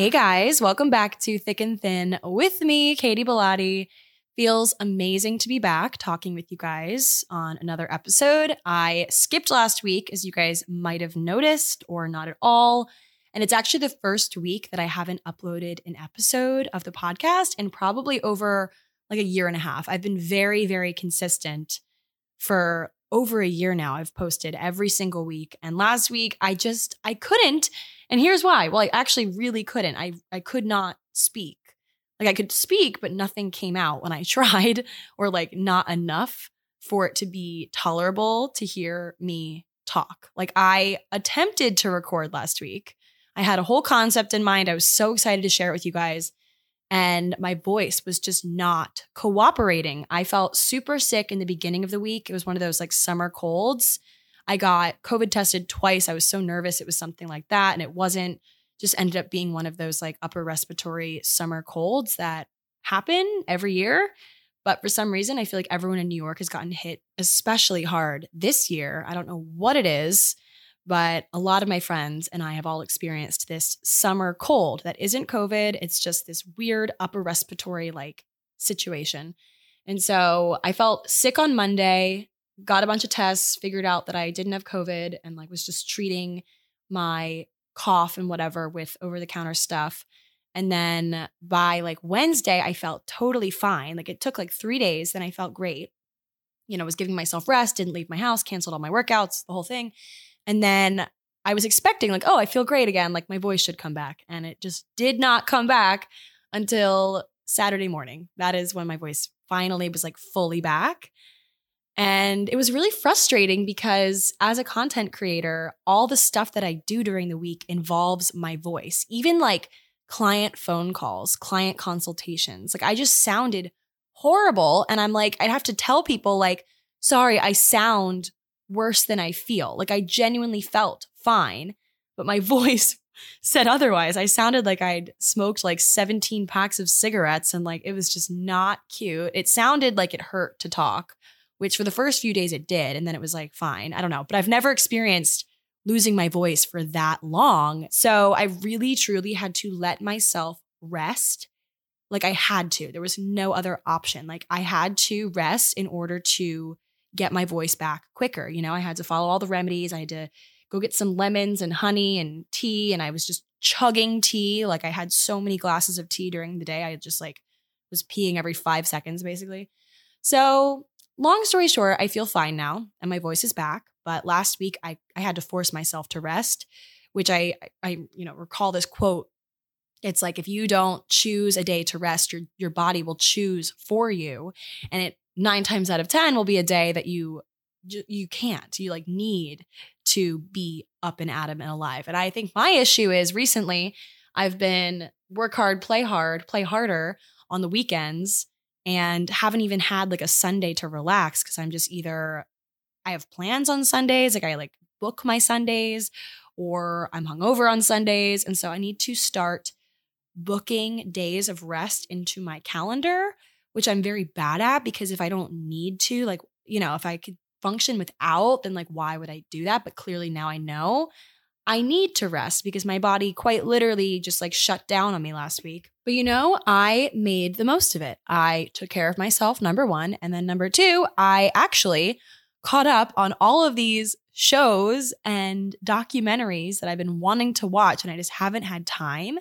Hey guys, welcome back to Thick and Thin with me, Katie Bellotti. Feels amazing to be back talking with you guys on another episode. I skipped last week, as you guys might have noticed, or not at all. And it's actually the first week that I haven't uploaded an episode of the podcast in probably over like a year and a half. I've been very, very consistent for over a year now. I've posted every single week. And last week, I couldn't. And here's why. Well, I actually really couldn't. I could not speak. Like I could speak, but nothing came out when I tried, or like not enough for it to be tolerable to hear me talk. Like I attempted to record last week. I had a whole concept in mind. I was so excited to share it with you guys. And my voice was just not cooperating. I felt super sick in the beginning of the week. It was one of those like summer colds. I got COVID tested twice. I was so nervous. It was something like that. And it wasn't, just ended up being one of those like upper respiratory summer colds that happen every year. But for some reason, I feel like everyone in New York has gotten hit especially hard this year. I don't know what it is, but a lot of my friends and I have all experienced this summer cold that isn't COVID. It's just this weird upper respiratory like situation. And so I felt sick on Monday, got a bunch of tests, figured out that I didn't have COVID, and like was just treating my cough and whatever with over-the-counter stuff. And then by like Wednesday, I felt totally fine. Like it took like 3 days, then I felt great. You know, was giving myself rest, didn't leave my house, canceled all my workouts, the whole thing. And then I was expecting like, oh, I feel great again. Like my voice should come back. And it just did not come back until Saturday morning. That is when my voice finally was like fully back. And it was really frustrating because as a content creator, all the stuff that I do during the week involves my voice, even like client phone calls, client consultations. Like I just sounded horrible. And I'm like, I'd have to tell people like, sorry, I sound worse than I feel. Like I genuinely felt fine, but my voice said otherwise. I sounded like I'd smoked like 17 packs of cigarettes and like it was just not cute. It sounded like it hurt to talk, which for the first few days it did. And then it was like, fine, I don't know. But I've never experienced losing my voice for that long. So I really, truly had to let myself rest. Like I had to. There was no other option. Like I had to rest in order to get my voice back quicker. You know, I had to follow all the remedies. I had to go get some lemons and honey and tea. And I was just chugging tea. Like I had so many glasses of tea during the day. I just like was peeing every 5 seconds basically. So long story short, I feel fine now and my voice is back. But last week I had to force myself to rest, which I recall this quote. It's like, if you don't choose a day to rest, your body will choose for you. And it 9 times out of 10 will be a day that you can't, you like need to be up and at 'em and alive. And I think my issue is recently I've been work hard, play harder on the weekends, and haven't even had like a Sunday to relax because I'm just either I have plans on Sundays, like I like book my Sundays, or I'm hungover on Sundays. And so I need to start booking days of rest into my calendar, which I'm very bad at because if I don't need to, like, you know, if I could function without, then like, why would I do that? But clearly now I know I need to rest because my body quite literally just like shut down on me last week. But you know, I made the most of it. I took care of myself, number one. And then number two, I actually caught up on all of these shows and documentaries that I've been wanting to watch and I just haven't had time.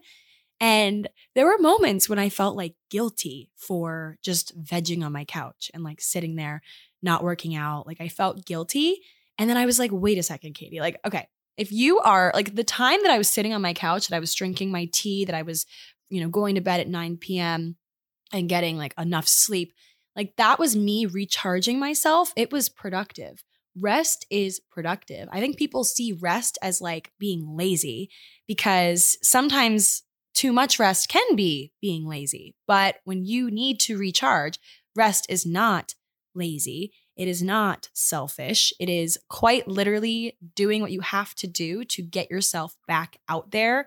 And there were moments when I felt like guilty for just vegging on my couch and like sitting there, not working out. Like I felt guilty. And then I was like, wait a second, Katie, like, okay, if you are like the time that I was sitting on my couch, that I was drinking my tea, that I was, you know, going to bed at 9 p.m. and getting like enough sleep, like that was me recharging myself. It was productive. Rest is productive. I think people see rest as like being lazy because sometimes too much rest can be being lazy. But when you need to recharge, rest is not lazy. It is not selfish. It is quite literally doing what you have to do to get yourself back out there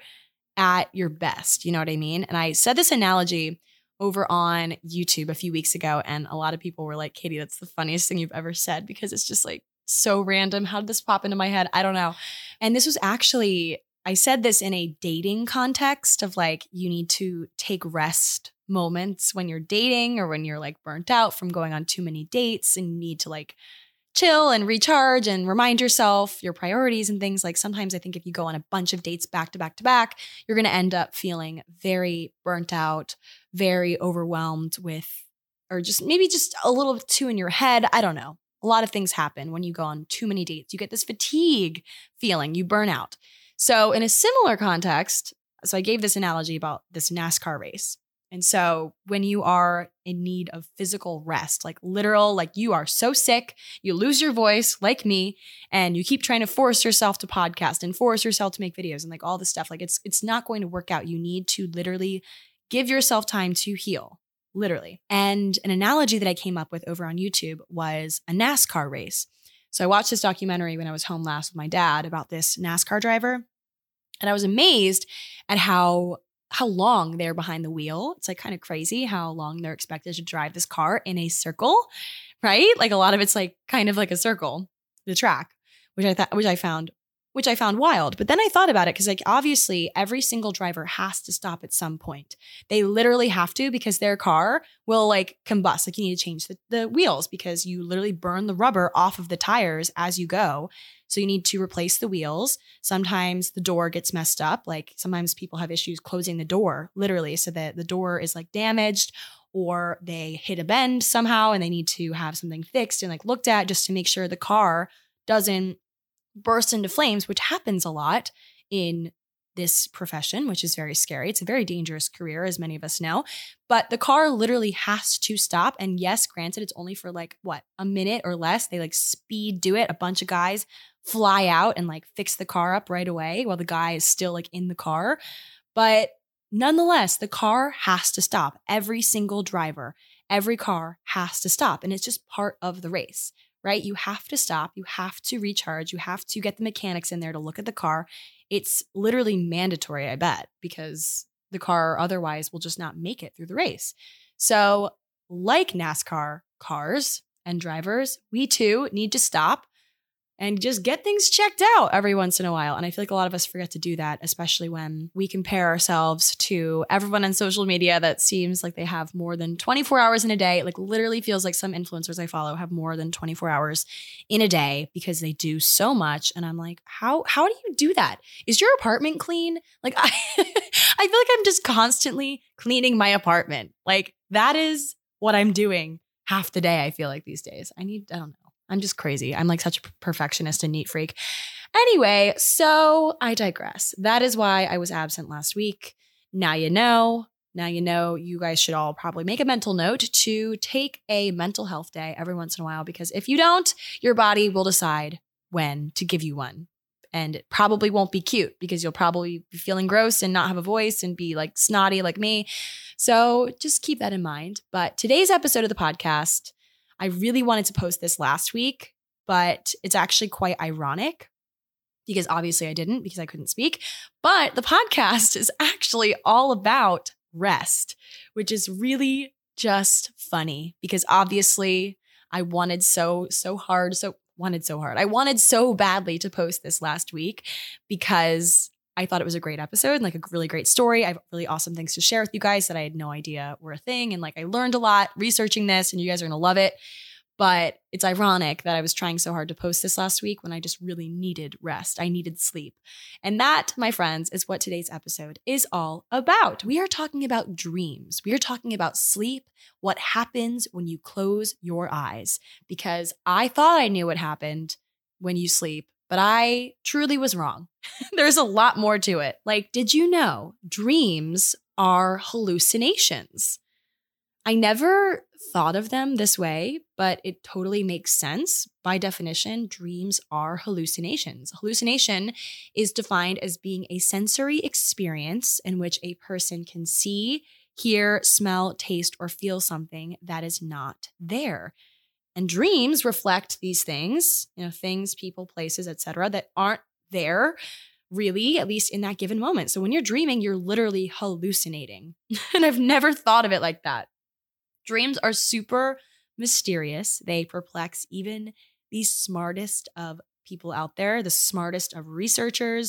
at your best. You know what I mean? And I said this analogy over on YouTube a few weeks ago, and a lot of people were like, Katie, that's the funniest thing you've ever said because it's just like so random. How did this pop into my head? I don't know. And this was actually I said this in a dating context of like, you need to take rest moments when you're dating or when you're like burnt out from going on too many dates and you need to like chill and recharge and remind yourself your priorities and things. Like sometimes I think if you go on a bunch of dates back to back to back, you're going to end up feeling very burnt out, very overwhelmed with, or just maybe just a little too in your head. I don't know. A lot of things happen when you go on too many dates. You get this fatigue feeling, you burn out. So in a similar context, so I gave this analogy about this NASCAR race. And so when you are in need of physical rest, like literal, like you are so sick, you lose your voice like me, and you keep trying to force yourself to podcast and force yourself to make videos and like all this stuff, like it's not going to work out. You need to literally give yourself time to heal. Literally. And an analogy that I came up with over on YouTube was a NASCAR race. So I watched this documentary when I was home last with my dad about this NASCAR driver. And I was amazed at how long they're behind the wheel. It's like kind of crazy how long they're expected to drive this car in a circle, right? Like a lot of it's like kind of like a circle, the track, which I found wild. But then I thought about it because like obviously every single driver has to stop at some point. They literally have to because their car will like combust. Like you need to change the wheels because you literally burn the rubber off of the tires as you go. So you need to replace the wheels. Sometimes the door gets messed up. Like sometimes people have issues closing the door literally so that the door is like damaged or they hit a bend somehow and they need to have something fixed and like looked at just to make sure the car doesn't burst into flames, which happens a lot in this profession, which is very scary. It's a very dangerous career, as many of us know. But the car literally has to stop. And yes, granted, it's only for like, a minute or less. They like speed do it. A bunch of guys fly out and like fix the car up right away while the guy is still like in the car. But nonetheless, the car has to stop. Every single driver, every car has to stop. And it's just part of the race. Right? You have to stop. You have to recharge. You have to get the mechanics in there to look at the car. It's literally mandatory, I bet, because the car otherwise will just not make it through the race. So, like NASCAR cars and drivers, we too need to stop and just get things checked out every once in a while. And I feel like a lot of us forget to do that, especially when we compare ourselves to everyone on social media that seems like they have more than 24 hours in a day. It like literally feels like some influencers I follow have more than 24 hours in a day because they do so much. And I'm like, how do you do that? Is your apartment clean? Like I feel like I'm just constantly cleaning my apartment. Like that is what I'm doing half the day, I feel like these days. I don't know. I'm just crazy. I'm like such a perfectionist and neat freak. Anyway, so I digress. That is why I was absent last week. Now you know. Now you know. You guys should all probably make a mental note to take a mental health day every once in a while because if you don't, your body will decide when to give you one. And it probably won't be cute because you'll probably be feeling gross and not have a voice and be like snotty like me. So just keep that in mind. But today's episode of the podcast, I really wanted to post this last week, but it's actually quite ironic because obviously I didn't because I couldn't speak. But the podcast is actually all about rest, which is really just funny because obviously I wanted so badly to post this last week because I thought it was a great episode and like a really great story. I have really awesome things to share with you guys that I had no idea were a thing. And like I learned a lot researching this and you guys are going to love it. But it's ironic that I was trying so hard to post this last week when I just really needed rest. I needed sleep. And that, my friends, is what today's episode is all about. We are talking about dreams. We are talking about sleep, what happens when you close your eyes. Because I thought I knew what happened when you sleep, but I truly was wrong. There's a lot more to it. Like, did you know dreams are hallucinations? I never thought of them this way, but it totally makes sense. By definition, dreams are hallucinations. Hallucination is defined as being a sensory experience in which a person can see, hear, smell, taste, or feel something that is not there. And dreams reflect these things, things, people, places, etc., that aren't there really, at least in that given moment. So when you're dreaming, you're literally hallucinating. And I've never thought of it like that. Dreams are super mysterious. They perplex even the smartest of people out there, the smartest of researchers.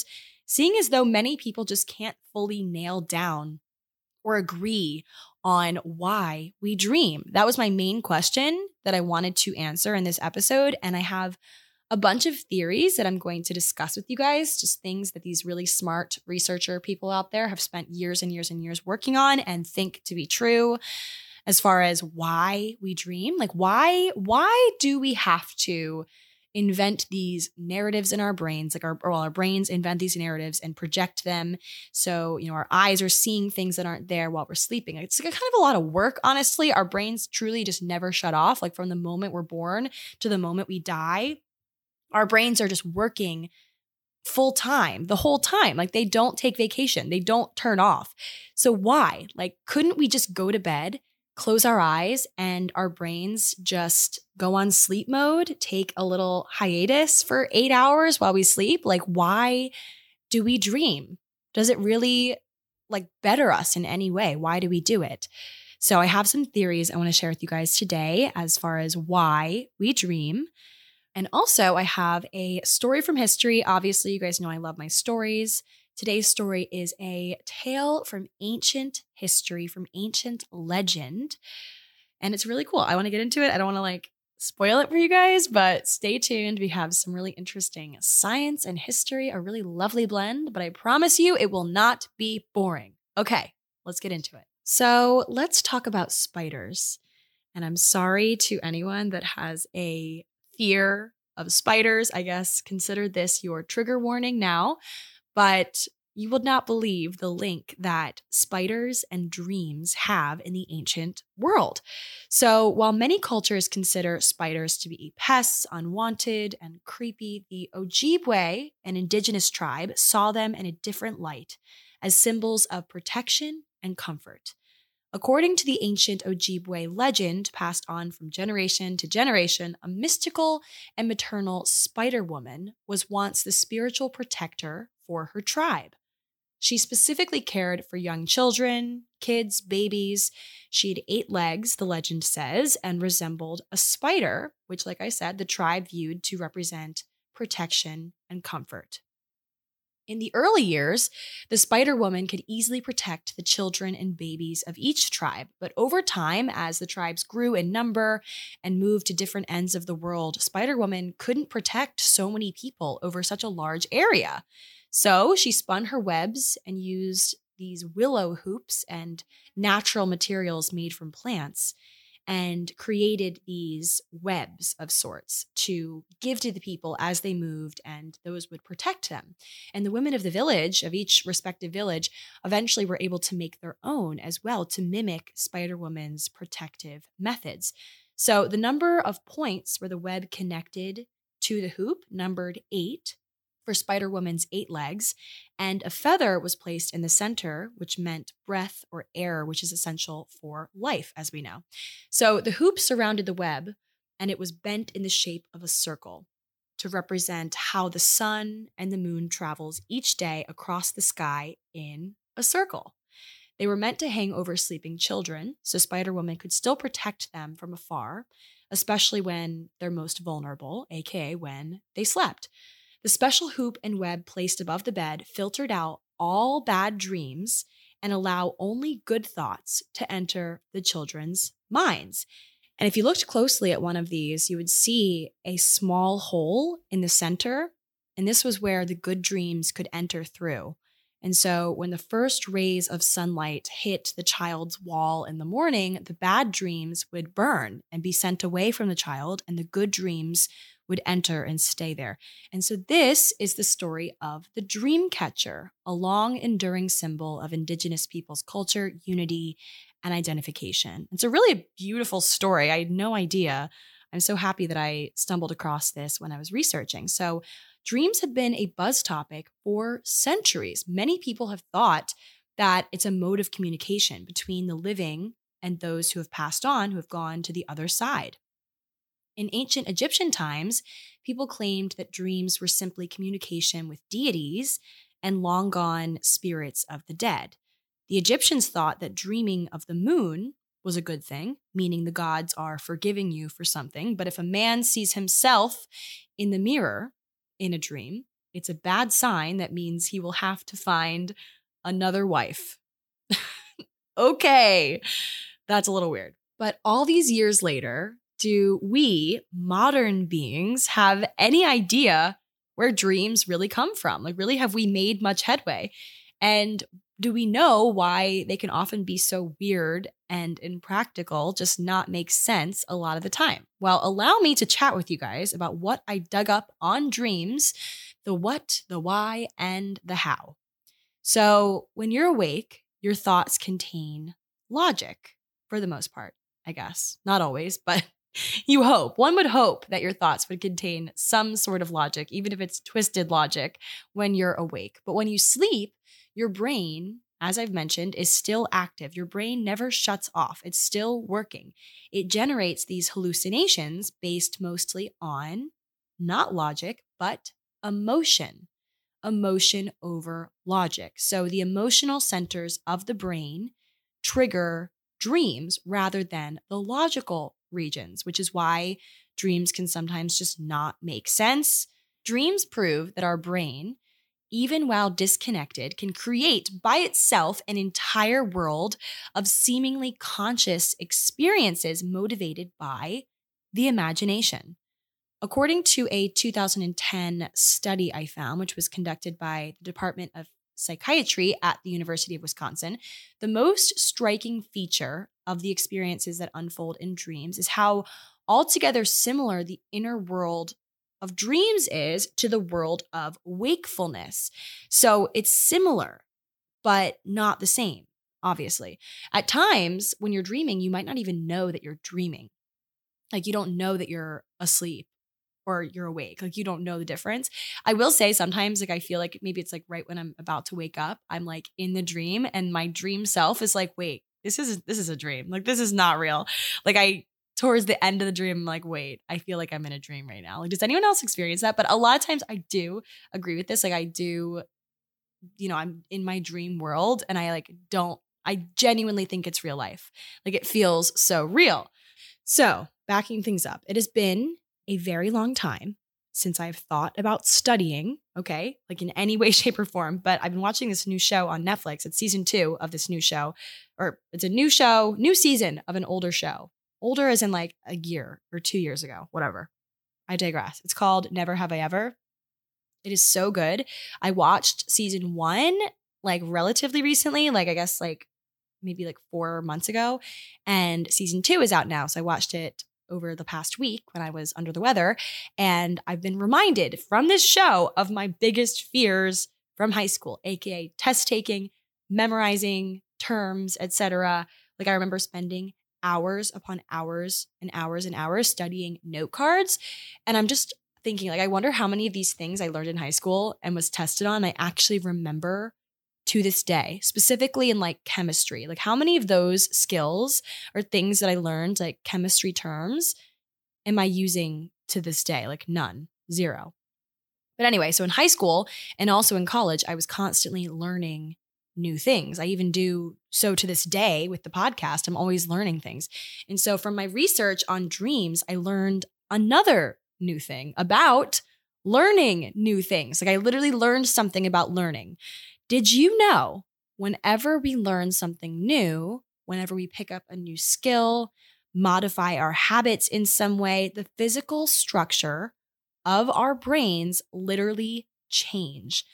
seeing as though many people just can't fully nail down or agree on why we dream. That was my main question that I wanted to answer in this episode. And I have a bunch of theories that I'm going to discuss with you guys, just things that these really smart researcher people out there have spent years and years and years working on and think to be true as far as why we dream. Like why do we have to invent these narratives in our brains? Like our brains invent these narratives and project them. So, our eyes are seeing things that aren't there while we're sleeping. It's like kind of a lot of work, honestly. Our brains truly just never shut off. Like from the moment we're born to the moment we die, our brains are just working full time the whole time. Like they don't take vacation. They don't turn off. So why? Like, couldn't we just go to bed, close our eyes, and our brains just go on sleep mode, take a little hiatus for 8 hours while we sleep? Like, why do we dream? Does it really better us in any way? Why do we do it? So I have some theories I want to share with you guys today as far as why we dream. And also, I have a story from history. Obviously, you guys know I love my stories. Today's story is a tale from ancient history, from ancient legend. And it's really cool. I want to get into it. I don't want to spoil it for you guys, but stay tuned. We have some really interesting science and history, a really lovely blend, but I promise you it will not be boring. Okay, let's get into it. So let's talk about spiders. And I'm sorry to anyone that has a fear of spiders. I guess consider this your trigger warning now, but you would not believe the link that spiders and dreams have in the ancient world. So while many cultures consider spiders to be pests, unwanted, and creepy, the Ojibwe, an indigenous tribe, saw them in a different light as symbols of protection and comfort. According to the ancient Ojibwe legend passed on from generation to generation, a mystical and maternal spider woman was once the spiritual protector for her tribe. She specifically cared for young children, kids, babies. She had 8 legs, the legend says, and resembled a spider, which, like I said, the tribe viewed to represent protection and comfort. In the early years, the Spider Woman could easily protect the children and babies of each tribe. But over time, as the tribes grew in number and moved to different ends of the world, Spider Woman couldn't protect so many people over such a large area. So she spun her webs and used these willow hoops and natural materials made from plants and created these webs of sorts to give to the people as they moved, and those would protect them. And the women of the village, of each respective village, eventually were able to make their own as well to mimic Spider Woman's protective methods. So the number of points where the web connected to the hoop numbered 8 for Spider Woman's 8 legs, and a feather was placed in the center, which meant breath or air, which is essential for life, as we know. So the hoop surrounded the web, and it was bent in the shape of a circle to represent how the sun and the moon travels each day across the sky in a circle. They were meant to hang over sleeping children, so Spider Woman could still protect them from afar, especially when they're most vulnerable, aka when they slept. The special hoop and web placed above the bed filtered out all bad dreams and allow only good thoughts to enter the children's minds. And if you looked closely at one of these, you would see a small hole in the center, and this was where the good dreams could enter through. And so when the first rays of sunlight hit the child's wall in the morning, the bad dreams would burn and be sent away from the child, and the good dreams would enter and stay there. And so this is the story of the dream catcher, a long enduring symbol of Indigenous people's culture, unity, and identification. It's a really beautiful story. I had no idea. I'm so happy that I stumbled across this when I was researching. So dreams have been a buzz topic for centuries. Many people have thought that it's a mode of communication between the living and those who have passed on, who have gone to the other side. In ancient Egyptian times, people claimed that dreams were simply communication with deities and long gone spirits of the dead. The Egyptians thought that dreaming of the moon was a good thing, meaning the gods are forgiving you for something. But if a man sees himself in the mirror in a dream, it's a bad sign. That means he will have to find another wife. Okay, that's a little weird. But all these years later, do we modern beings have any idea where dreams really come from? Like, really, have we made much headway? And do we know why they can often be so weird and impractical, just not make sense a lot of the time? Well, allow me to chat with you guys about what I dug up on dreams, the what, the why, and the how. So when you're awake, your thoughts contain logic for the most part, I guess. Not always, but you hope. One would hope that your thoughts would contain some sort of logic, even if it's twisted logic, when you're awake. But when you sleep, your brain, as I've mentioned, is still active. Your brain never shuts off. It's still working. It generates these hallucinations based mostly on not logic, but emotion. Emotion over logic. So the emotional centers of the brain trigger dreams rather than the logical regions, which is why dreams can sometimes just not make sense. Dreams prove that our brain, even while disconnected, can create by itself an entire world of seemingly conscious experiences motivated by the imagination. According to a 2010 study I found, which was conducted by the Department of Psychiatry at the University of Wisconsin, the most striking feature of the experiences that unfold in dreams is how altogether similar the inner world of dreams is to the world of wakefulness. So it's similar, but not the same, obviously. At times, when you're dreaming, you might not even know that you're dreaming. Like, you don't know that you're asleep or you're awake. Like, you don't know the difference. I will say sometimes, like, I feel like maybe it's like right when I'm about to wake up, I'm like in the dream and my dream self is like, wait, this is a dream. Like, this is not real. Like, towards the end of the dream, I'm like, wait, I feel like I'm in a dream right now. Like, does anyone else experience that? But a lot of times I do agree with this. Like, I do, I'm in my dream world and I genuinely think it's real life. Like, it feels so real. So backing things up, it has been a very long time since I've thought about studying, okay, like in any way, shape, or form. But I've been watching this new show on Netflix. It's season 2 of this new show, or it's a new show, new season of an older show. Older as in like a year or 2 years ago, whatever. I digress. It's called Never Have I Ever. It is so good. I watched season 1 like relatively recently, like I guess like maybe like 4 months ago. And season 2 is out now. So I watched it over the past week when I was under the weather. And I've been reminded from this show of my biggest fears from high school, aka test taking, memorizing terms, etc. Like, I remember spending hours upon hours and hours and hours studying note cards. And I'm just thinking, like, I wonder how many of these things I learned in high school and was tested on, I actually remember to this day, specifically in like chemistry. Like, how many of those skills or things that I learned, like chemistry terms, am I using to this day? Like, none, zero. But anyway, so in high school and also in college, I was constantly learning new things. I even do so to this day with the podcast. I'm always learning things. And so from my research on dreams, I learned another new thing about learning new things. Like, I literally learned something about learning. Did you know whenever we learn something new, whenever we pick up a new skill, modify our habits in some way, the physical structure of our brains literally change?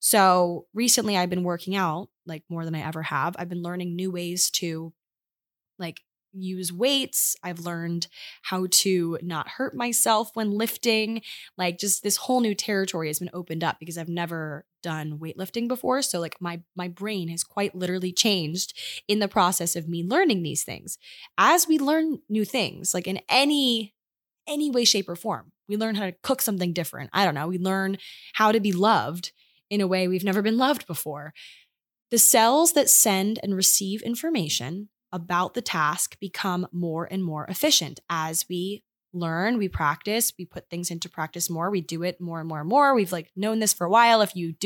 So recently I've been working out like more than I ever have. I've been learning new ways to like use weights. I've learned how to not hurt myself when lifting. Like, just this whole new territory has been opened up because I've never done weightlifting before. So like my brain has quite literally changed in the process of me learning these things. As we learn new things, like in any way, shape, or form, we learn how to cook something different. I don't know. We learn how to be loved in a way we've never been loved before. The cells that send and receive information about the task become more and more efficient as we learn, we practice, we put things into practice more, we do it more and more and more. We've like known this for a while. If you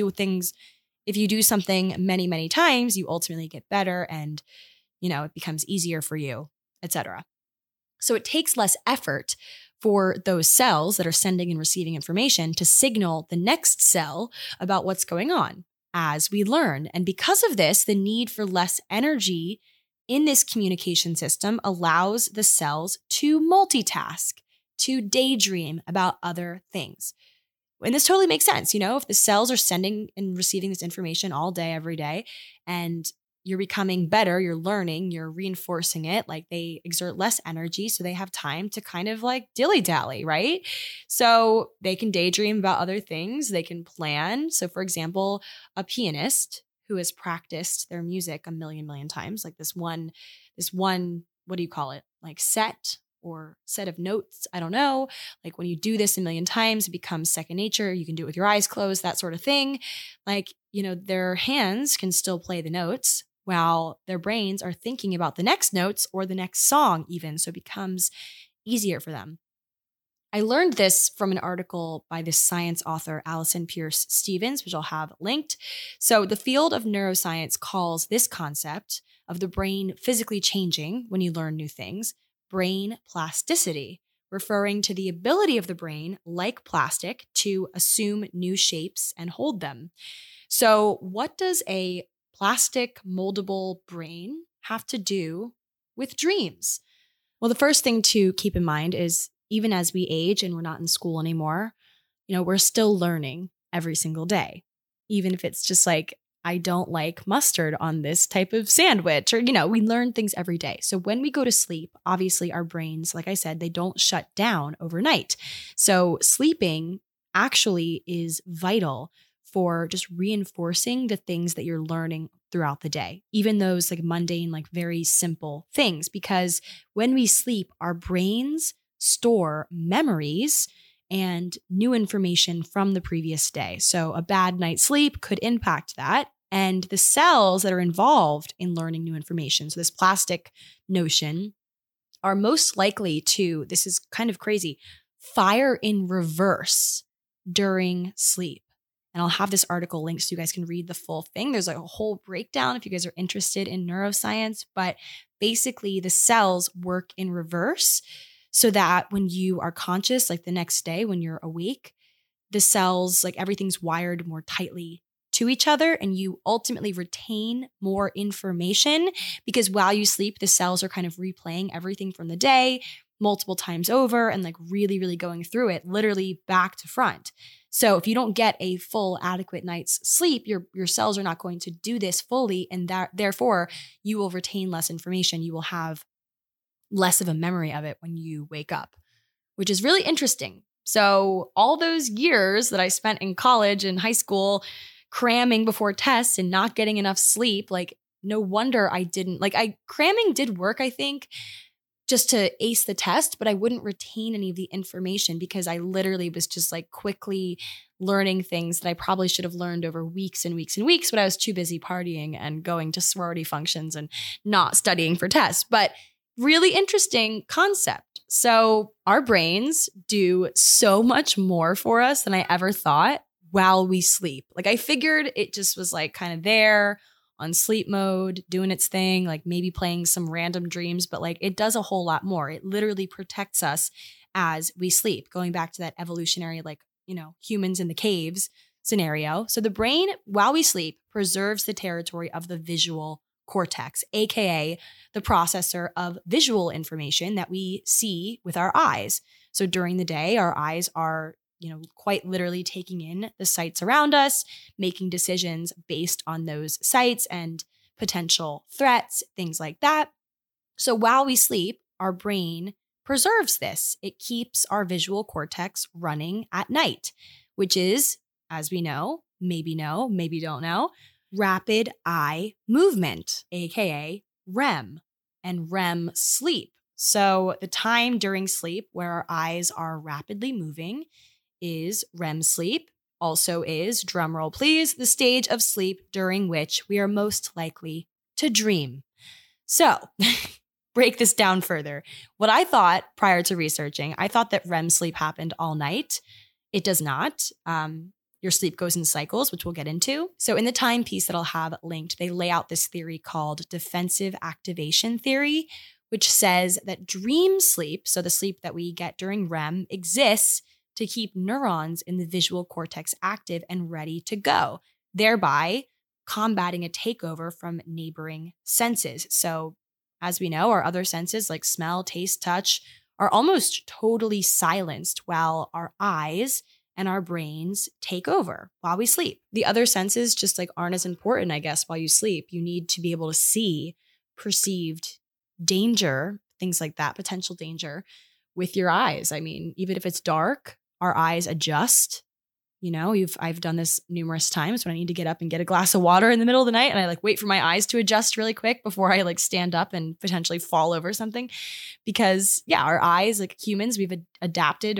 do something many, many times, you ultimately get better and, it becomes easier for you, etc. So it takes less effort for those cells that are sending and receiving information to signal the next cell about what's going on as we learn. And because of this, the need for less energy in this communication system allows the cells to multitask, to daydream about other things. And this totally makes sense. If the cells are sending and receiving this information all day, every day, and you're becoming better, you're learning, you're reinforcing it, like they exert less energy. So they have time to kind of like dilly-dally, right? So they can daydream about other things. They can plan. So for example, a pianist who has practiced their music a million times, like this one, what do you call it? Like set of notes. I don't know. Like when you do this a million times, it becomes second nature. You can do it with your eyes closed, that sort of thing. Like, their hands can still play the notes while their brains are thinking about the next notes or the next song even. So it becomes easier for them. I learned this from an article by this science author, Allison Pierce Stevens, which I'll have linked. So the field of neuroscience calls this concept of the brain physically changing when you learn new things, brain plasticity, referring to the ability of the brain, like plastic, to assume new shapes and hold them. So what does a plastic moldable brain have to do with dreams? Well, the first thing to keep in mind is even as we age and we're not in school anymore, we're still learning every single day. Even if it's just like, I don't like mustard on this type of sandwich, or, we learn things every day. So when we go to sleep, obviously our brains, like I said, they don't shut down overnight. So sleeping actually is vital for just reinforcing the things that you're learning throughout the day, even those like mundane, like very simple things, because when we sleep, our brains store memories and new information from the previous day. So a bad night's sleep could impact that. And the cells that are involved in learning new information, so this plastic notion, are most likely to, this is kind of crazy, fire in reverse during sleep. And I'll have this article linked so you guys can read the full thing. There's like a whole breakdown if you guys are interested in neuroscience. But basically, the cells work in reverse so that when you are conscious, like the next day when you're awake, the cells, like everything's wired more tightly to each other, and you ultimately retain more information because while you sleep, the cells are kind of replaying everything from the day multiple times over and like really going through it literally back to front. So if you don't get a full adequate night's sleep, your cells are not going to do this fully, and that therefore you will retain less information. You will have less of a memory of it when you wake up, which is really interesting. So all those years that I spent in college and high school cramming before tests and not getting enough sleep, like no wonder I didn't, cramming did work, I think, just to ace the test, but I wouldn't retain any of the information because I literally was just like quickly learning things that I probably should have learned over weeks and weeks and weeks, but I was too busy partying and going to sorority functions and not studying for tests. But really interesting concept. So our brains do so much more for us than I ever thought while we sleep. Like I figured it just was like kind of there on sleep mode, doing its thing, like maybe playing some random dreams, but like it does a whole lot more. It literally protects us as we sleep, going back to that evolutionary, like, humans in the caves scenario. So the brain, while we sleep, preserves the territory of the visual cortex, aka the processor of visual information that we see with our eyes. So during the day, our eyes are quite literally taking in the sights around us, making decisions based on those sights and potential threats, things like that. So while we sleep, our brain preserves this. It keeps our visual cortex running at night, which is, as we know, maybe don't know, rapid eye movement, aka REM, and REM sleep. So the time during sleep where our eyes are rapidly moving is REM sleep, also is, drumroll please, the stage of sleep during which we are most likely to dream. So, break this down further. What I thought prior to researching, I thought that REM sleep happened all night. It does not. Your sleep goes in cycles, which we'll get into. So in the timepiece that I'll have linked, they lay out this theory called defensive activation theory, which says that dream sleep, so the sleep that we get during REM, exists to keep neurons in the visual cortex active and ready to go, thereby combating a takeover from neighboring senses. So, as we know, our other senses like smell, taste, touch are almost totally silenced while our eyes and our brains take over while we sleep. The other senses just like aren't as important, I guess, while you sleep. You need to be able to see perceived danger, things like that, potential danger with your eyes. I mean, even if it's dark, our eyes adjust. You know, I've done this numerous times when I need to get up and get a glass of water in the middle of the night, and I like wait for my eyes to adjust really quick before I like stand up and potentially fall over something. Because yeah, our eyes, like humans, we've adapted,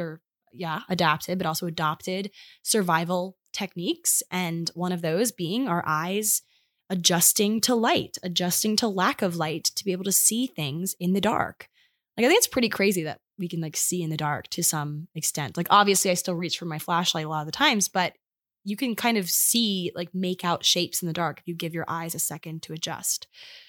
but also adopted survival techniques. And one of those being our eyes adjusting to light, adjusting to lack of light to be able to see things in the dark. Like, I think it's pretty crazy that we can like see in the dark to some extent. Like, obviously I still reach for my flashlight a lot of the times, but you can kind of see, like, make out shapes in the dark if you give your eyes a second to adjust.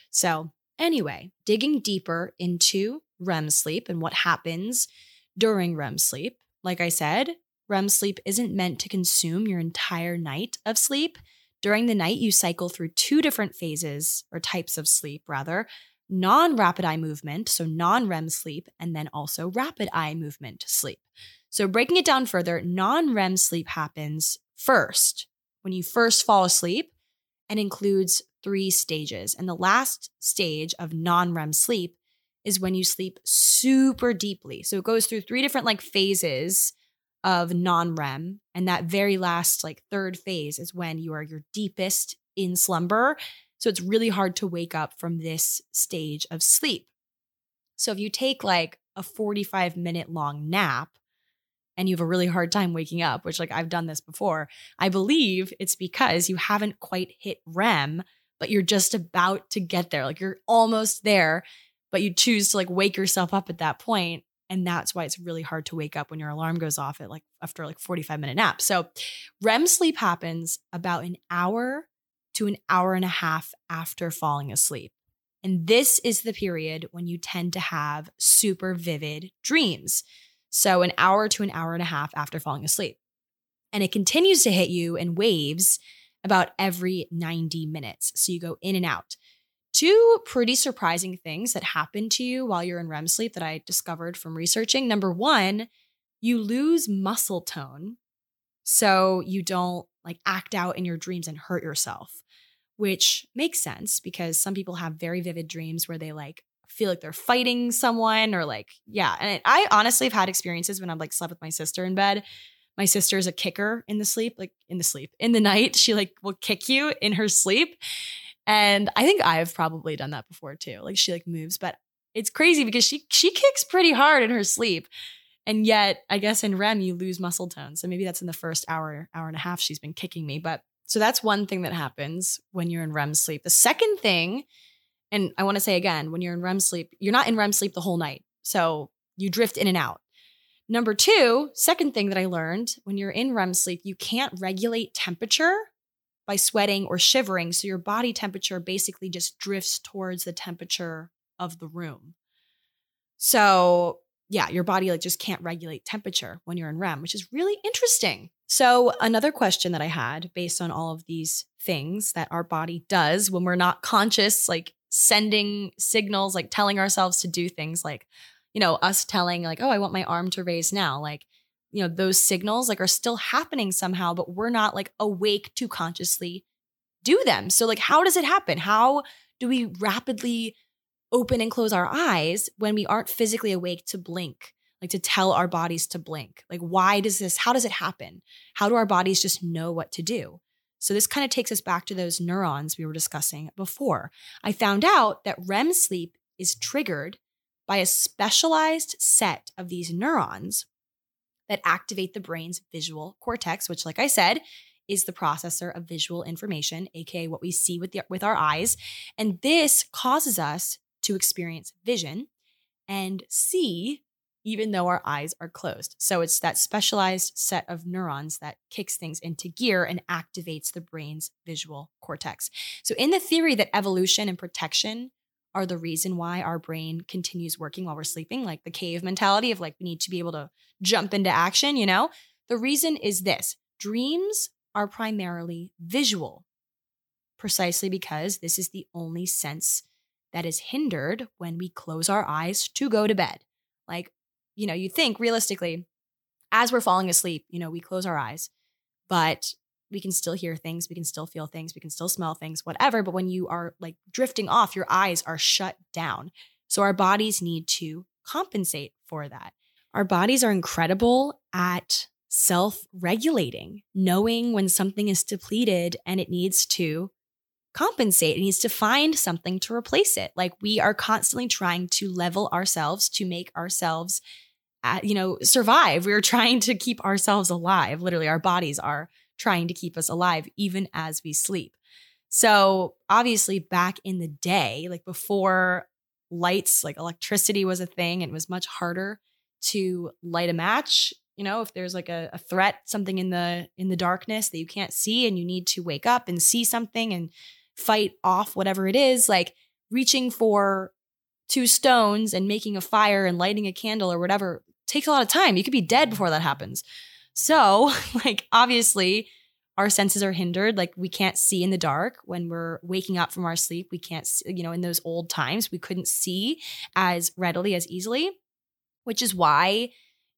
So anyway, digging deeper into REM sleep and what happens during REM sleep. Like I said, REM sleep isn't meant to consume your entire night of sleep. During the night, you cycle through two different phases or types of sleep, rather. Non-rapid eye movement, so non-REM sleep, and then also rapid eye movement sleep. So breaking it down further, non-REM sleep happens first when you first fall asleep and includes 3 stages. And the last stage of non-REM sleep is when you sleep super deeply. So it goes through 3 different like phases of non-REM. And that very last like third phase is when you are your deepest in slumber. So it's really hard to wake up from this stage of sleep. So if you take like a 45-minute long nap and you have a really hard time waking up, which like I've done this before, I believe it's because you haven't quite hit REM, but you're just about to get there. Like you're almost there, but you choose to like wake yourself up at that point. And that's why it's really hard to wake up when your alarm goes off at like after like 45-minute nap. So REM sleep happens about an hour to an hour and a half after falling asleep. And this is the period when you tend to have super vivid dreams. So an hour to an hour and a half after falling asleep. And it continues to hit you in waves about every 90 minutes. So you go in and out. 2 pretty surprising things that happen to you while you're in REM sleep that I discovered from researching. Number 1, you lose muscle tone. So you don't like act out in your dreams and hurt yourself, which makes sense because some people have very vivid dreams where they like feel like they're fighting someone or like, yeah. And I honestly have had experiences when I've like slept with my sister in bed. My sister is a kicker in the night. She like will kick you in her sleep. And I think I've probably done that before too. Like she like moves, but it's crazy because she kicks pretty hard in her sleep. And yet I guess in REM you lose muscle tone. So maybe that's in the first hour and a half she's been kicking me. But so that's one thing that happens when you're in REM sleep. The second thing, and I want to say again, when you're in REM sleep, you're not in REM sleep the whole night. So you drift in and out. Number 2, second thing that I learned, when you're in REM sleep, you can't regulate temperature by sweating or shivering. So your body temperature basically just drifts towards the temperature of the room. So yeah, your body like just can't regulate temperature when you're in REM, which is really interesting. So another question that I had based on all of these things that our body does when we're not conscious, like sending signals, like telling ourselves to do things like, you know, us telling like, oh, I want my arm to raise now. Like, you know, those signals like are still happening somehow, but we're not like awake to consciously do them. So like, how does it happen? How do we rapidly open and close our eyes when we aren't physically awake to blink, like to tell our bodies to blink? Like, how does it happen? How do our bodies just know what to do? So this kind of takes us back to those neurons we were discussing before. I found out that REM sleep is triggered by a specialized set of these neurons that activate the brain's visual cortex, which, like I said, is the processor of visual information, aka what we see with our eyes. And this causes us to experience vision and see even though our eyes are closed. So it's that specialized set of neurons that kicks things into gear and activates the brain's visual cortex. So in the theory that evolution and protection are the reason why our brain continues working while we're sleeping, like the cave mentality of like, we need to be able to jump into action, you know? The reason is this: dreams are primarily visual, precisely because this is the only sense that is hindered when we close our eyes to go to bed. Like, you think realistically, as we're falling asleep, we close our eyes, but we can still hear things, we can still feel things, we can still smell things, whatever. But when you are like drifting off, your eyes are shut down. So our bodies need to compensate for that. Our bodies are incredible at self-regulating, knowing when something is depleted and it needs to compensate. It needs to find something to replace it. Like, we are constantly trying to level ourselves to make ourselves, survive. We're trying to keep ourselves alive. Literally, our bodies are trying to keep us alive even as we sleep. So obviously back in the day, like before lights, like electricity was a thing, it was much harder to light a match. If there's like a threat, something in the darkness that you can't see and you need to wake up and see something and fight off whatever it is, like reaching for 2 stones and making a fire and lighting a candle or whatever takes a lot of time. You could be dead before that happens. So, like, obviously, our senses are hindered. Like, we can't see in the dark when we're waking up from our sleep. We can't see, in those old times, we couldn't see as readily, as easily, which is why,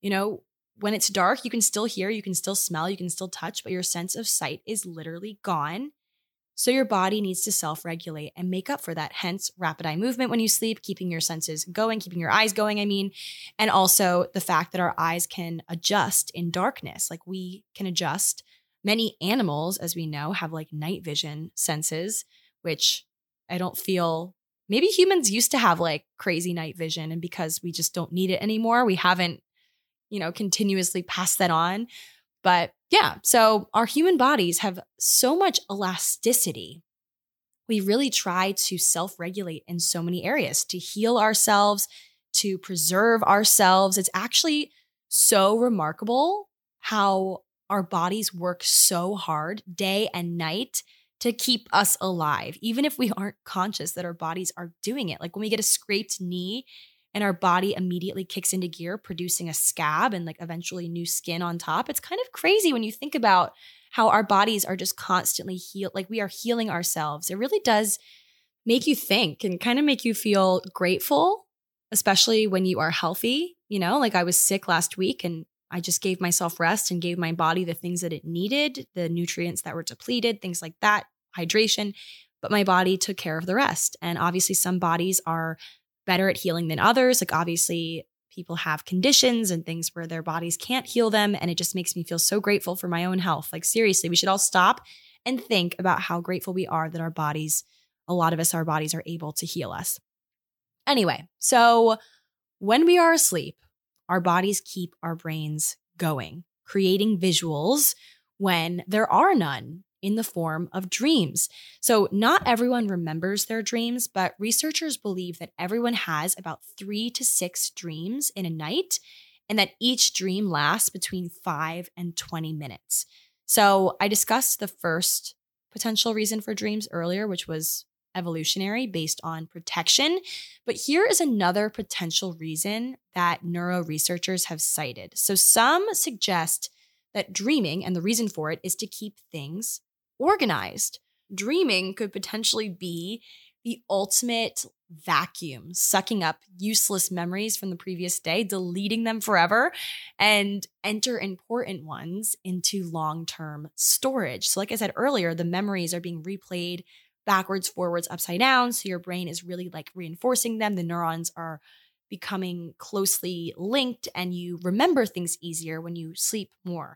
when it's dark, you can still hear, you can still smell, you can still touch, but your sense of sight is literally gone. So your body needs to self-regulate and make up for that. Hence, rapid eye movement when you sleep, keeping your senses going, keeping your eyes going, and also the fact that our eyes can adjust in darkness. Like, we can adjust. Many animals, as we know, have like night vision senses, which I don't feel, maybe humans used to have like crazy night vision, and because we just don't need it anymore, we haven't, continuously passed that on. But yeah, so our human bodies have so much elasticity. We really try to self-regulate in so many areas to heal ourselves, to preserve ourselves. It's actually so remarkable how our bodies work so hard day and night to keep us alive, even if we aren't conscious that our bodies are doing it. Like when we get a scraped knee and our body immediately kicks into gear, producing a scab and like eventually new skin on top. It's kind of crazy when you think about how our bodies are just constantly like we are healing ourselves. It really does make you think and kind of make you feel grateful, especially when you are healthy. Like I was sick last week and I just gave myself rest and gave my body the things that it needed, the nutrients that were depleted, things like that, hydration, but my body took care of the rest. And obviously some bodies are better at healing than others. Like obviously people have conditions and things where their bodies can't heal them. And it just makes me feel so grateful for my own health. Like seriously, we should all stop and think about how grateful we are that our bodies, a lot of us, our bodies are able to heal us. Anyway, so when we are asleep, our bodies keep our brains going, creating visuals when there are none in the form of dreams. So not everyone remembers their dreams, but researchers believe that everyone has about 3 to 6 dreams in a night, and that each dream lasts between 5 and 20 minutes. So I discussed the first potential reason for dreams earlier, which was evolutionary based on protection. But here is another potential reason that neuro researchers have cited. So some suggest that dreaming, and the reason for it, is to keep things organized. Dreaming could potentially be the ultimate vacuum, sucking up useless memories from the previous day, deleting them forever, and enter important ones into long-term storage. So like I said earlier, the memories are being replayed backwards, forwards, upside down. So your brain is really like reinforcing them. The neurons are becoming closely linked and you remember things easier when you sleep more.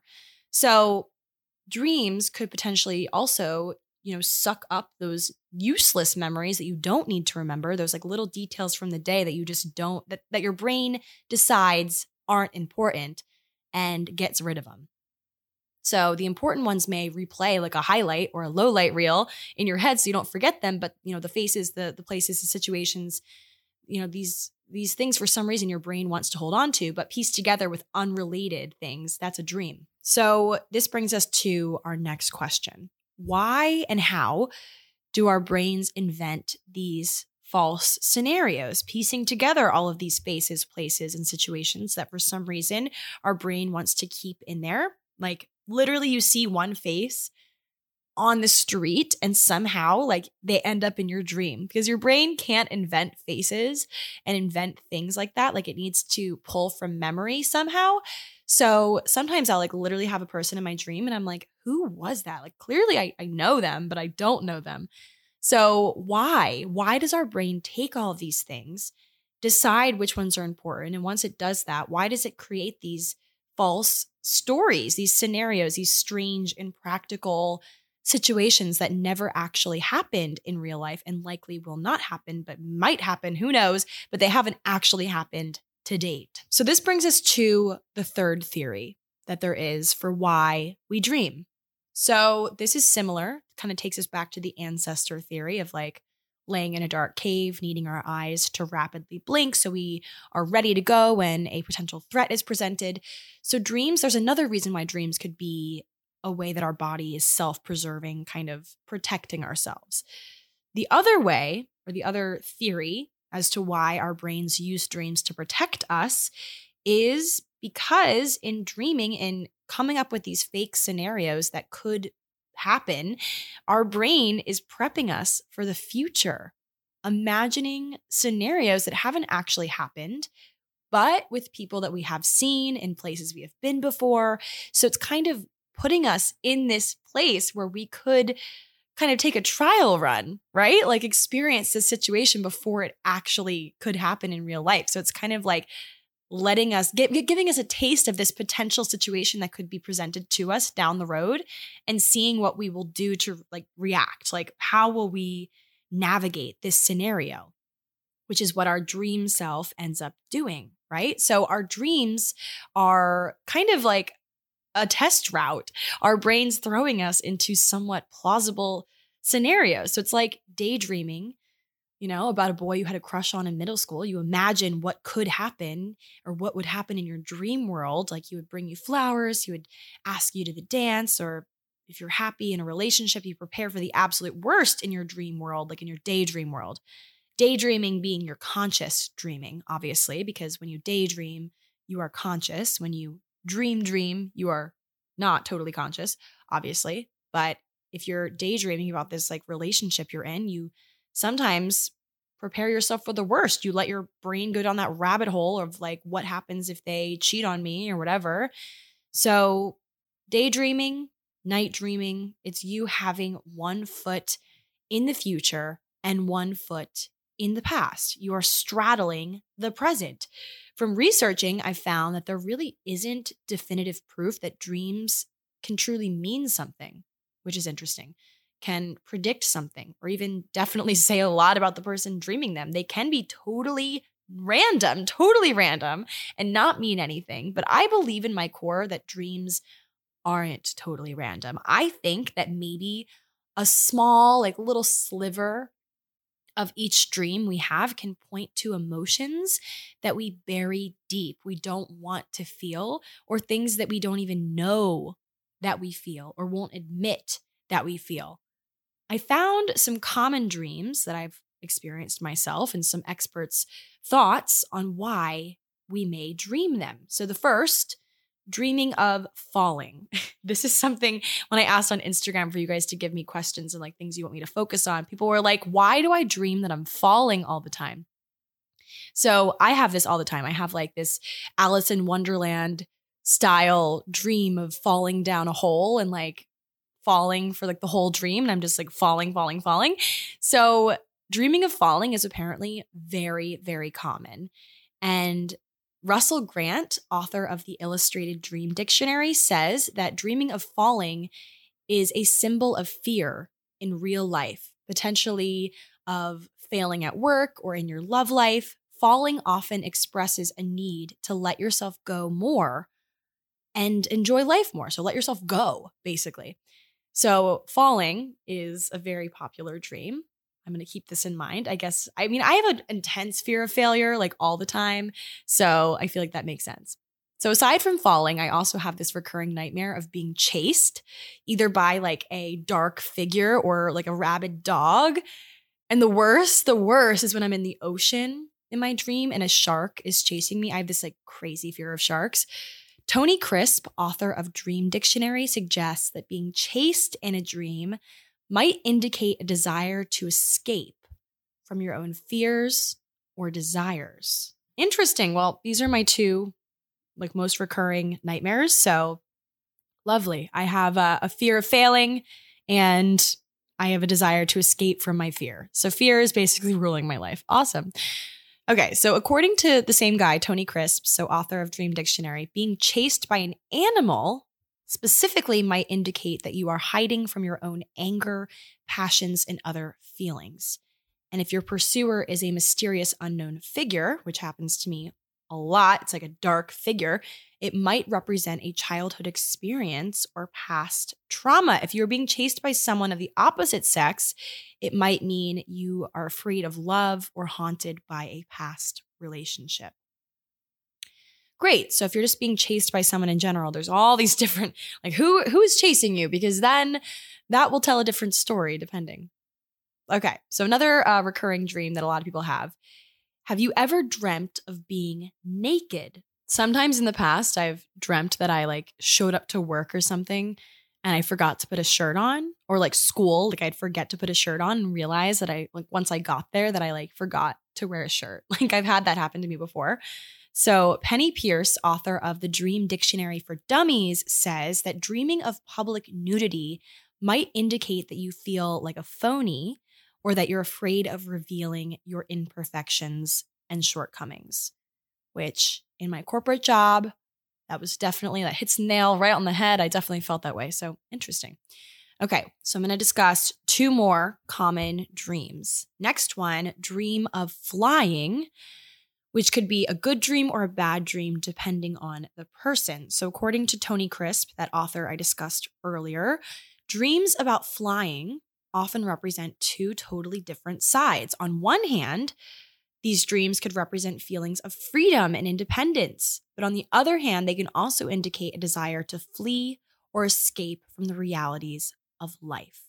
So dreams could potentially also, suck up those useless memories that you don't need to remember, those like little details from the day that you just don't, that your brain decides aren't important and gets rid of them. So the important ones may replay like a highlight or a low light reel in your head so you don't forget them. But, the faces, the places, the situations, these things for some reason your brain wants to hold on to, but pieced together with unrelated things, that's a dream. So this brings us to our next question. Why and how do our brains invent these false scenarios, piecing together all of these faces, places, and situations that for some reason our brain wants to keep in there. Like literally you see one face on the street and somehow like they end up in your dream because your brain can't invent faces and invent things like that. Like it needs to pull from memory somehow. So sometimes I'll like literally have a person in my dream and I'm like, who was that? Like clearly I know them, but I don't know them. So why? Why does our brain take all of these things, decide which ones are important? And once it does that, why does it create these false stories, these scenarios, these strange, impractical situations that never actually happened in real life and likely will not happen, but might happen, who knows, but they haven't actually happened to date. So this brings us to the third theory that there is for why we dream. So this is similar, kind of takes us back to the ancestor theory of like laying in a dark cave, needing our eyes to rapidly blink so we are ready to go when a potential threat is presented. So dreams, there's another reason why dreams could be a way that our body is self-preserving, kind of protecting ourselves. The other way, or the other theory as to why our brains use dreams to protect us is because in dreaming and coming up with these fake scenarios that could happen, our brain is prepping us for the future, imagining scenarios that haven't actually happened, but with people that we have seen in places we have been before. So it's kind of putting us in this place where we could kind of take a trial run, right? Like experience this situation before it actually could happen in real life. So it's kind of like letting us giving us a taste of this potential situation that could be presented to us down the road and seeing what we will do to like react. Like how will we navigate this scenario, which is what our dream self ends up doing, right? So our dreams are kind of like a test route, our brains throwing us into somewhat plausible scenarios. So it's like daydreaming, about a boy you had a crush on in middle school. You imagine what could happen or what would happen in your dream world. Like he would bring you flowers, he would ask you to the dance, or if you're happy in a relationship, you prepare for the absolute worst in your dream world, like in your daydream world. Daydreaming being your conscious dreaming, obviously, because when you daydream, you are conscious. When you dream, you are not totally conscious, obviously. But if you're daydreaming about this like relationship you're in, you sometimes prepare yourself for the worst. You let your brain go down that rabbit hole of like, what happens if they cheat on me or whatever. So daydreaming, night dreaming, it's you having one foot in the future and one foot in the past. You are straddling the present. From researching, I found that there really isn't definitive proof that dreams can truly mean something, which is interesting, can predict something, or even definitely say a lot about the person dreaming them. They can be totally random, and not mean anything. But I believe in my core that dreams aren't totally random. I think that maybe a small, like little sliver of each dream we have can point to emotions that we bury deep, we don't want to feel, or things that we don't even know that we feel or won't admit that we feel. I found some common dreams that I've experienced myself and some experts' thoughts on why we may dream them. So the first, dreaming of falling. This is something when I asked on Instagram for you guys to give me questions and like things you want me to focus on, people were like, why do I dream that I'm falling all the time? So I have this all the time. I have like this Alice in Wonderland style dream of falling down a hole and like falling for like the whole dream. And I'm just like falling. So dreaming of falling is apparently very, very common. And Russell Grant, author of the Illustrated Dream Dictionary, says that dreaming of falling is a symbol of fear in real life, potentially of failing at work or in your love life. Falling often expresses a need to let yourself go more and enjoy life more. So let yourself go, basically. So falling is a very popular dream. I'm going to keep this in mind. I have an intense fear of failure like all the time. So I feel like that makes sense. So aside from falling, I also have this recurring nightmare of being chased either by like a dark figure or like a rabid dog. And the worst is when I'm in the ocean in my dream and a shark is chasing me. I have this like crazy fear of sharks. Tony Crisp, author of Dream Dictionary, suggests that being chased in a dream might indicate a desire to escape from your own fears or desires. Interesting. Well, these are my two like most recurring nightmares. So lovely. I have a fear of failing and I have a desire to escape from my fear. So fear is basically ruling my life. Awesome. Okay, so according to the same guy, Tony Crisp, so author of Dream Dictionary, being chased by an animal specifically might indicate that you are hiding from your own anger, passions, and other feelings. And if your pursuer is a mysterious unknown figure, which happens to me a lot, it's like a dark figure, it might represent a childhood experience or past trauma. If you're being chased by someone of the opposite sex, it might mean you are afraid of love or haunted by a past relationship. Great. So if you're just being chased by someone in general, there's all these different, like who is chasing you? Because then that will tell a different story depending. Okay. So another recurring dream that a lot of people have. Have you ever dreamt of being naked? Sometimes in the past, I've dreamt that I like showed up to work or something and I forgot to put a shirt on, or like school, like I'd forget to put a shirt on and realize that I like once I got there that I like forgot to wear a shirt. Like I've had that happen to me before. So Penny Pierce, author of the Dream Dictionary for Dummies, says that dreaming of public nudity might indicate that you feel like a phony or that you're afraid of revealing your imperfections and shortcomings, which in my corporate job, that hits the nail right on the head. I definitely felt that way. So interesting. Okay, so I'm going to discuss two more common dreams. Next one, dream of flying, which could be a good dream or a bad dream depending on the person. So according to Tony Crisp, that author I discussed earlier, dreams about flying often represent two totally different sides. On one hand, these dreams could represent feelings of freedom and independence. But on the other hand, they can also indicate a desire to flee or escape from the realities of life.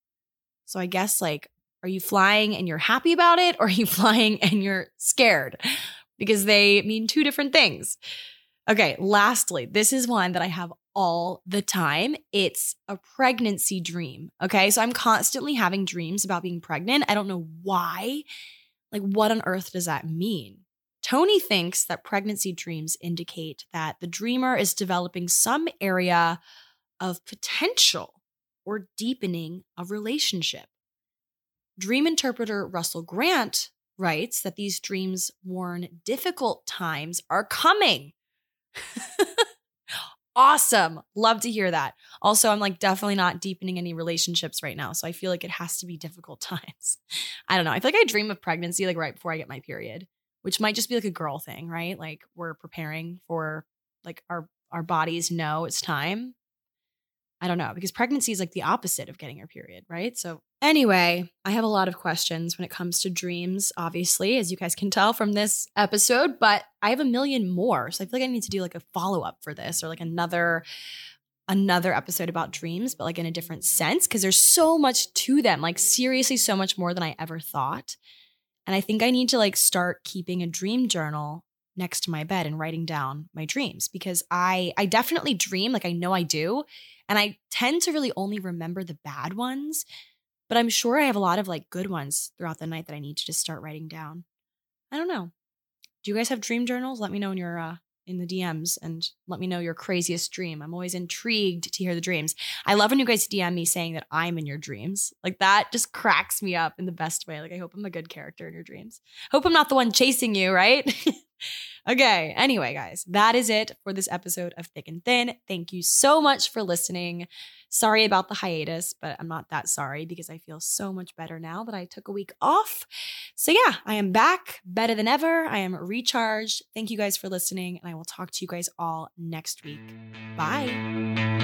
So I guess like, are you flying and you're happy about it? Or are you flying and you're scared? Because they mean two different things. Okay, lastly, this is one that I have all the time. It's a pregnancy dream. Okay, so I'm constantly having dreams about being pregnant. I don't know why. Like, what on earth does that mean? Tony thinks that pregnancy dreams indicate that the dreamer is developing some area of potential or deepening a relationship. Dream interpreter Russell Grant writes that these dreams warn difficult times are coming. Awesome. Love to hear that. Also, I'm like definitely not deepening any relationships right now. So I feel like it has to be difficult times. I don't know. I feel like I dream of pregnancy like right before I get my period, which might just be like a girl thing, right? Like we're preparing for like our bodies know it's time. I don't know, because pregnancy is like the opposite of getting your period, right? So anyway, I have a lot of questions when it comes to dreams, obviously, as you guys can tell from this episode, but I have a million more. So I feel like I need to do like a follow-up for this or like another episode about dreams, but like in a different sense, because there's so much to them, like seriously so much more than I ever thought. And I think I need to like start keeping a dream journal next to my bed and writing down my dreams, because I definitely dream, like I know I do. And I tend to really only remember the bad ones, but I'm sure I have a lot of like good ones throughout the night that I need to just start writing down. I don't know. Do you guys have dream journals? Let me know in the DMs and let me know your craziest dream. I'm always intrigued to hear the dreams. I love when you guys DM me saying that I'm in your dreams. Like that just cracks me up in the best way. Like I hope I'm a good character in your dreams. Hope I'm not the one chasing you, right? Okay. Anyway, guys, that is it for this episode of Thick and Thin. Thank you so much for listening. Sorry about the hiatus, but I'm not that sorry because I feel so much better now that I took a week off. So yeah, I am back better than ever. I am recharged. Thank you guys for listening, and I will talk to you guys all next week. Bye.